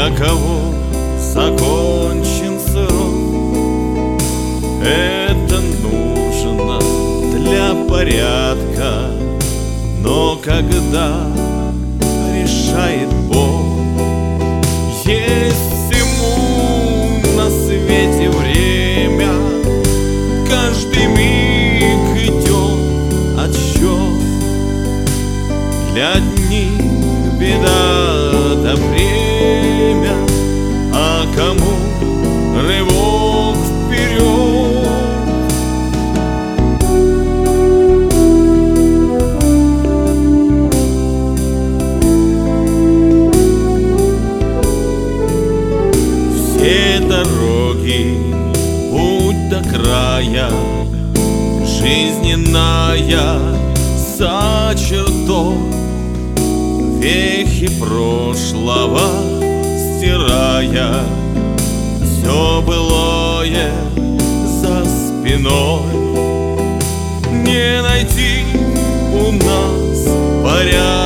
для кого закончен срок. Это нужно для порядка, но когда решает Бог, есть всему на свете время, каждый миг идет отсчет. Для одних беда да бремя, а кому рывок вперед. Все дороги, путь до края, жизненная за чертой, вехи прошлого стирая, все былое за спиной. Не найти у нас порядок,